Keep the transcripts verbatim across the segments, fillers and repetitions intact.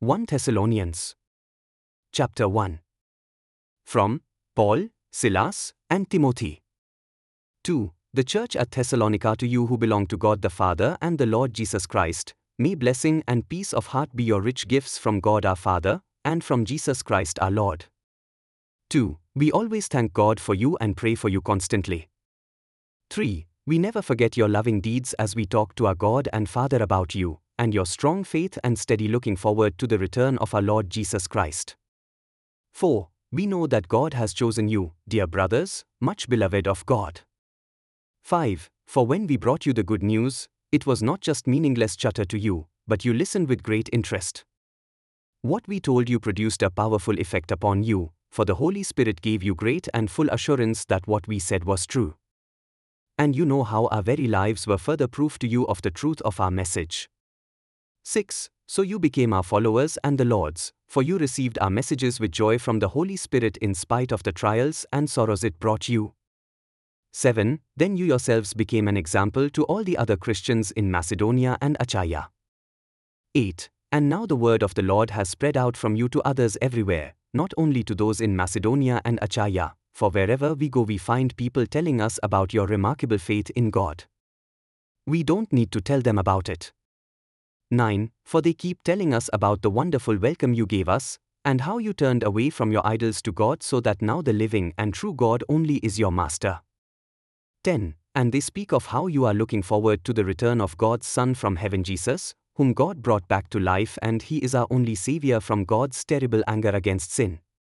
First Thessalonians. Chapter one. From Paul, Silas, and Timothy. two. The church at Thessalonica, to you who belong to God the Father and the Lord Jesus Christ, may blessing and peace of heart be your rich gifts from God our Father, and from Jesus Christ our Lord. two. We always thank God for you and pray for you constantly. three. We never forget your loving deeds as we talk to our God and Father about you, and your strong faith and steady looking forward to the return of our Lord Jesus Christ. four. We know that God has chosen you, dear brothers, much beloved of God. five. For when we brought you the good news, it was not just meaningless chatter to you, but you listened with great interest. What we told you produced a powerful effect upon you, for the Holy Spirit gave you great and full assurance that what we said was true. And you know how our very lives were further proof to you of the truth of our message. six. So you became our followers and the Lord's, for you received our messages with joy from the Holy Spirit in spite of the trials and sorrows it brought you. seven. Then you yourselves became an example to all the other Christians in Macedonia and Achaia. eight. And now the word of the Lord has spread out from you to others everywhere, not only to those in Macedonia and Achaia, for wherever we go we find people telling us about your remarkable faith in God. We don't need to tell them about it. nine. For they keep telling us about the wonderful welcome you gave us, and how you turned away from your idols to God so that now the living and true God only is your master. ten. And they speak of how you are looking forward to the return of God's Son from heaven, Jesus, whom God brought back to life, and he is our only Savior from God's terrible anger against sin.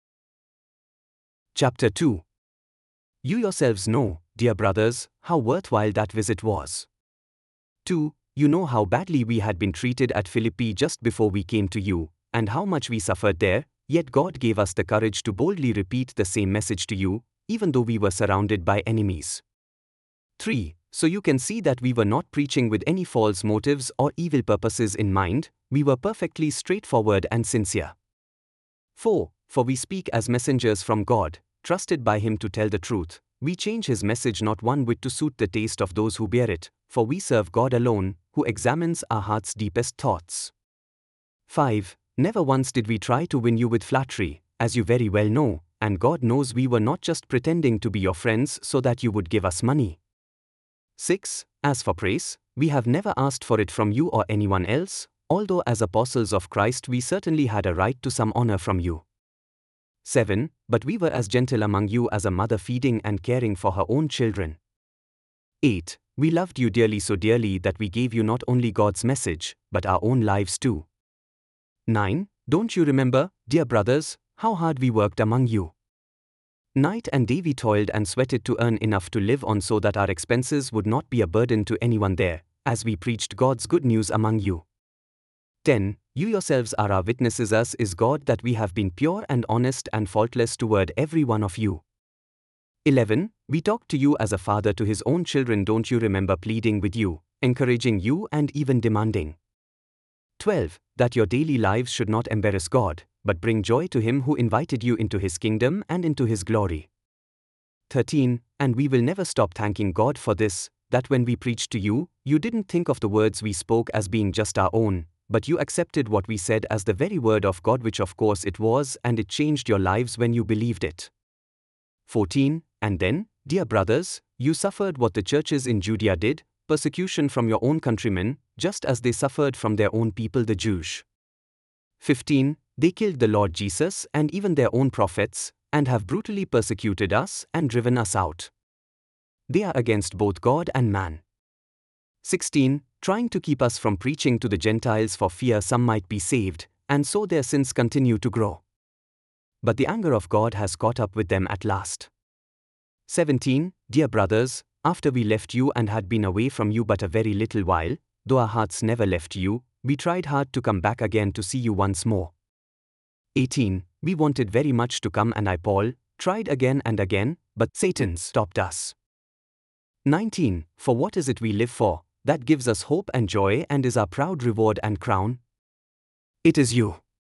Chapter two. You yourselves know, dear brothers, how worthwhile that visit was. two. You know how badly we had been treated at Philippi just before we came to you, and how much we suffered there, yet God gave us the courage to boldly repeat the same message to you, even though we were surrounded by enemies. three. So you can see that we were not preaching with any false motives or evil purposes in mind, we were perfectly straightforward and sincere. four. For we speak as messengers from God, trusted by him to tell the truth. We change his message not one whit to suit the taste of those who bear it, for we serve God alone, who examines our heart's deepest thoughts. five. Never once did we try to win you with flattery, as you very well know, and God knows we were not just pretending to be your friends so that you would give us money. six. As for praise, we have never asked for it from you or anyone else, although as apostles of Christ we certainly had a right to some honor from you. seven. But we were as gentle among you as a mother feeding and caring for her own children. eight. We loved you dearly, so dearly that we gave you not only God's message, but our own lives too. nine. Don't you remember, dear brothers, how hard we worked among you? Night and day we toiled and sweated to earn enough to live on so that our expenses would not be a burden to anyone there, as we preached God's good news among you. ten. You yourselves are our witnesses, as is God, that we have been pure and honest and faultless toward every one of you. eleven. We talked to you as a father to his own children, don't you remember pleading with you, encouraging you and even demanding. twelve. That your daily lives should not embarrass God, but bring joy to him who invited you into his kingdom and into his glory. thirteen. And we will never stop thanking God for this, that when we preached to you, you didn't think of the words we spoke as being just our own, but you accepted what we said as the very word of God, which of course it was, and it changed your lives when you believed it. fourteen. And then, dear brothers, you suffered what the churches in Judea did, persecution from your own countrymen, just as they suffered from their own people the Jews. fifteen. They killed the Lord Jesus and even their own prophets, and have brutally persecuted us and driven us out. They are against both God and man. sixteen. Trying to keep us from preaching to the Gentiles for fear some might be saved, and so their sins continue to grow. But the anger of God has caught up with them at last. seventeen. Dear brothers, after we left you and had been away from you but a very little while, though our hearts never left you, we tried hard to come back again to see you once more. eighteen. We wanted very much to come, and I, Paul, tried again and again, but Satan stopped us. nineteen. For what is it we live for, that gives us hope and joy and is our proud reward and crown? It is you.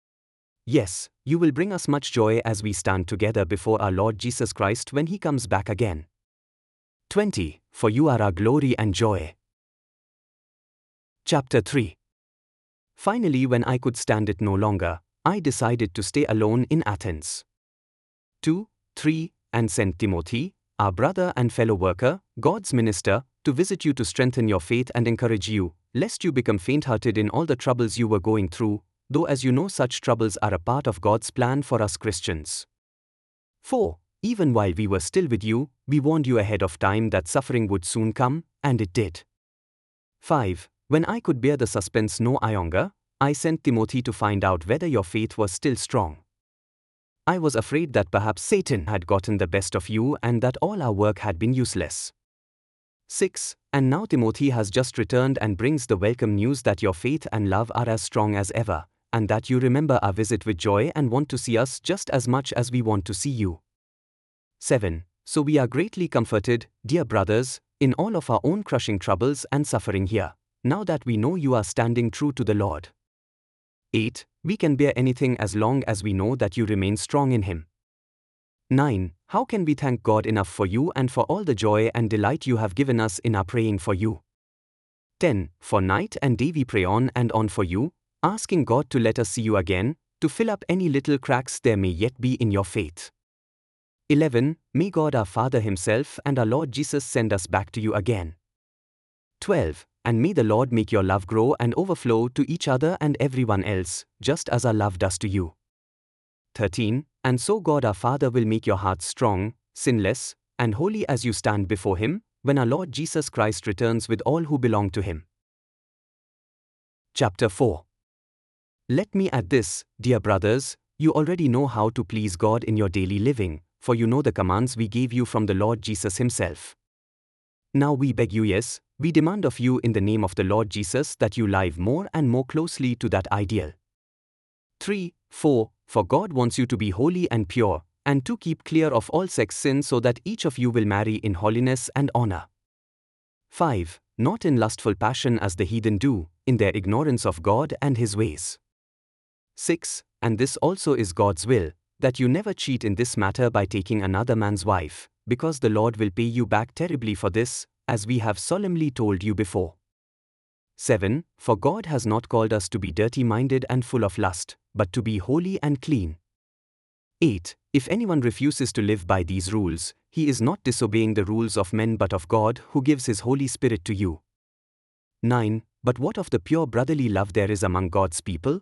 Yes, you will bring us much joy as we stand together before our Lord Jesus Christ when he comes back again. twenty. For you are our glory and joy. Chapter three. Finally, when I could stand it no longer, I decided to stay alone in Athens. two, three, and sent Timothy, our brother and fellow worker, God's minister, to visit you to strengthen your faith and encourage you, lest you become faint-hearted in all the troubles you were going through, though as you know such troubles are a part of God's plan for us Christians. four. Even while we were still with you, we warned you ahead of time that suffering would soon come, and it did. five. When I could bear the suspense no longer, I sent Timothy to find out whether your faith was still strong. I was afraid that perhaps Satan had gotten the best of you and that all our work had been useless. six. And now Timothy has just returned and brings the welcome news that your faith and love are as strong as ever, and that you remember our visit with joy and want to see us just as much as we want to see you. seven. So we are greatly comforted, dear brothers, in all of our own crushing troubles and suffering here, now that we know you are standing true to the Lord. eight. We can bear anything as long as we know that you remain strong in Him. nine. How can we thank God enough for you and for all the joy and delight you have given us in our praying for you? ten. For night and day we pray on and on for you, asking God to let us see you again, to fill up any little cracks there may yet be in your faith. eleven. May God our Father Himself and our Lord Jesus send us back to you again. twelve. And may the Lord make your love grow and overflow to each other and everyone else, just as our love does to you. thirteen. And so God our Father will make your hearts strong, sinless, and holy as you stand before Him, when our Lord Jesus Christ returns with all who belong to Him. Chapter four. Let me add this, dear brothers, you already know how to please God in your daily living, for you know the commands we gave you from the Lord Jesus Himself. Now we beg you, yes, we demand of you in the name of the Lord Jesus that you live more and more closely to that ideal. three, four. For God wants you to be holy and pure, and to keep clear of all sex sin so that each of you will marry in holiness and honor. five. Not in lustful passion as the heathen do, in their ignorance of God and His ways. six. And this also is God's will, that you never cheat in this matter by taking another man's wife, because the Lord will pay you back terribly for this, as we have solemnly told you before. seven. For God has not called us to be dirty-minded and full of lust, but to be holy and clean. eight. If anyone refuses to live by these rules, he is not disobeying the rules of men but of God who gives His Holy Spirit to you. nine. But what of the pure brotherly love there is among God's people?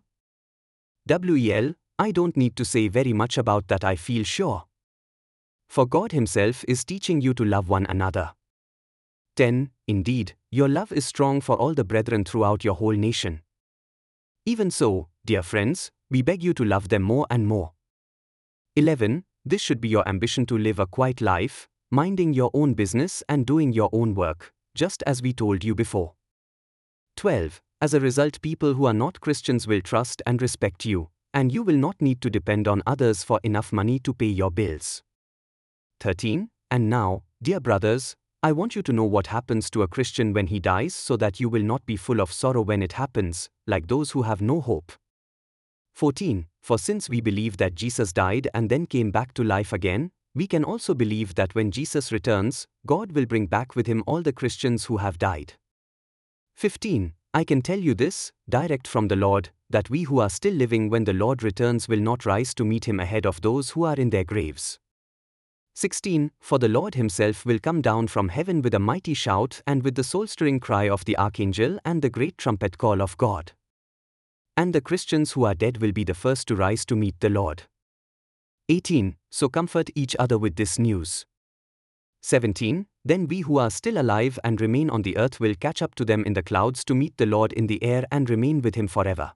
Well, I don't need to say very much about that, I feel sure. For God Himself is teaching you to love one another. ten. Indeed, your love is strong for all the brethren throughout your whole nation. Even so, dear friends, we beg you to love them more and more. eleven. This should be your ambition to live a quiet life, minding your own business and doing your own work, just as we told you before. twelve. As a result, people who are not Christians will trust and respect you, and you will not need to depend on others for enough money to pay your bills. thirteen. And now, dear brothers, I want you to know what happens to a Christian when he dies so that you will not be full of sorrow when it happens, like those who have no hope. fourteen. For since we believe that Jesus died and then came back to life again, we can also believe that when Jesus returns, God will bring back with Him all the Christians who have died. fifteen. I can tell you this, direct from the Lord, that we who are still living when the Lord returns will not rise to meet Him ahead of those who are in their graves. sixteen. For the Lord Himself will come down from heaven with a mighty shout and with the soul-stirring cry of the archangel and the great trumpet call of God. And the Christians who are dead will be the first to rise to meet the Lord. eighteen. So comfort each other with this news. seventeen. Then we who are still alive and remain on the earth will catch up to them in the clouds to meet the Lord in the air and remain with Him forever.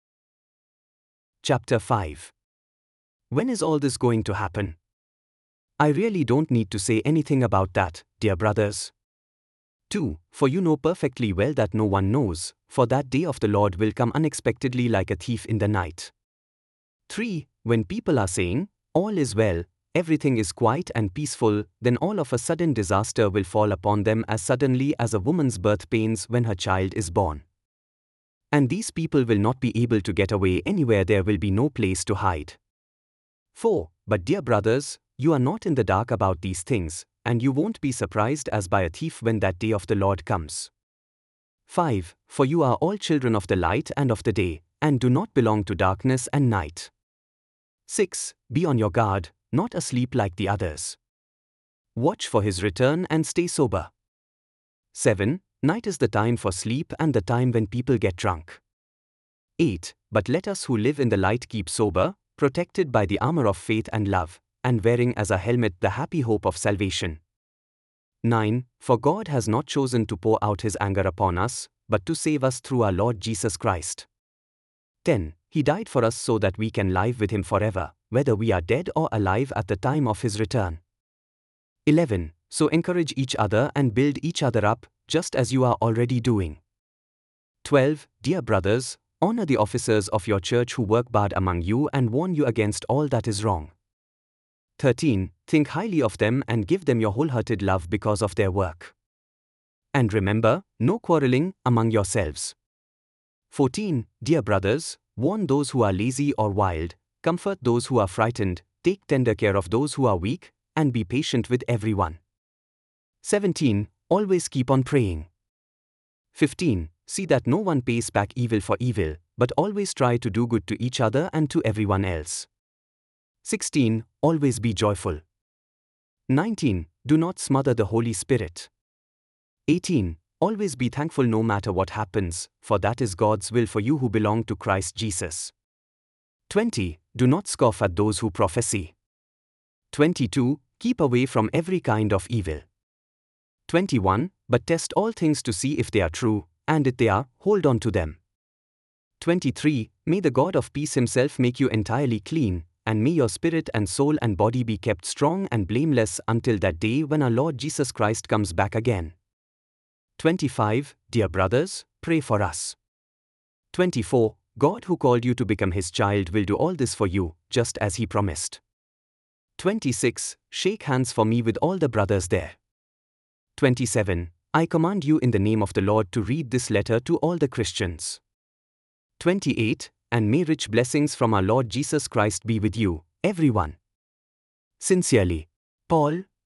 Chapter five. When is all this going to happen? I really don't need to say anything about that, dear brothers. two. For you know perfectly well that no one knows, for that day of the Lord will come unexpectedly like a thief in the night. three. When people are saying, all is well, everything is quiet and peaceful, then all of a sudden disaster will fall upon them as suddenly as a woman's birth pains when her child is born. And these people will not be able to get away anywhere, there will be no place to hide. four. But dear brothers, you are not in the dark about these things, and you won't be surprised as by a thief when that day of the Lord comes. five. For you are all children of the light and of the day, and do not belong to darkness and night. six. Be on your guard, not asleep like the others. Watch for his return and stay sober. seven. Night is the time for sleep and the time when people get drunk. eight. But let us who live in the light keep sober, protected by the armor of faith and love, and wearing as a helmet the happy hope of salvation. nine. For God has not chosen to pour out his anger upon us, but to save us through our Lord Jesus Christ. ten. He died for us so that we can live with him forever, whether we are dead or alive at the time of his return. eleven. So encourage each other and build each other up, just as you are already doing. twelve. Dear brothers, honor the officers of your church who work hard among you and warn you against all that is wrong. thirteen. Think highly of them and give them your wholehearted love because of their work. And remember, no quarreling among yourselves. fourteen. Dear brothers, warn those who are lazy or wild, comfort those who are frightened, take tender care of those who are weak, and be patient with everyone. seventeen. Always keep on praying. fifteen. See that no one pays back evil for evil, but always try to do good to each other and to everyone else. sixteen. Always be joyful. nineteen. Do not smother the Holy Spirit. eighteen. Always be thankful no matter what happens, for that is God's will for you who belong to Christ Jesus. twenty. Do not scoff at those who prophesy. twenty-two. Keep away from every kind of evil. twenty-one. But test all things to see if they are true, and if they are, hold on to them. twenty-three. May the God of peace himself make you entirely clean, and may your spirit and soul and body be kept strong and blameless until that day when our Lord Jesus Christ comes back again. twenty-five. Dear brothers, pray for us. twenty-four. God who called you to become his child will do all this for you, just as he promised. twenty-six. Shake hands for me with all the brothers there. twenty-seven. I command you in the name of the Lord to read this letter to all the Christians. twenty-eight. And may rich blessings from our Lord Jesus Christ be with you, everyone. Sincerely, Paul,